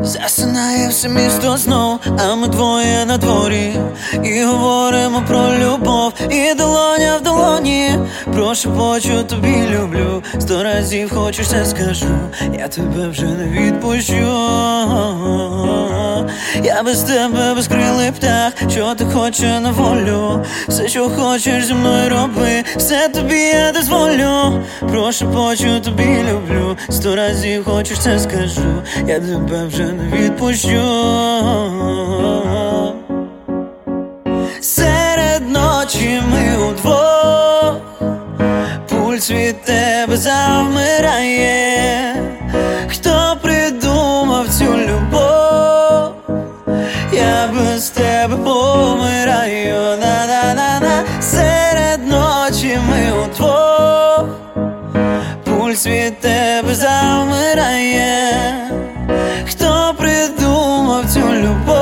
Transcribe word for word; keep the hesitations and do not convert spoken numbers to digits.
Засинає все місто знов, а ми двоє на дворі і говоримо про любов, і долоня в долоні. Прошепочу тобі люблю, сто разів хочеш, це скажу, я тебе вже не відпущу. Я без тебе безкрилий птах, що ти хочеш на волю. Все, що хочеш зі мною роби, все тобі я дозволю. Прошепочу тобі люблю, сто разів хочеш, це скажу, я тебе вже не відпущу. Серед ночі ми удвох, пульс від тебе завмирає. Хто придумав цю любов? Я без тебе помираю. На-на-на-на. Серед ночі ми удвох, пульс від тебе завмирає. Хто придумав цю любов?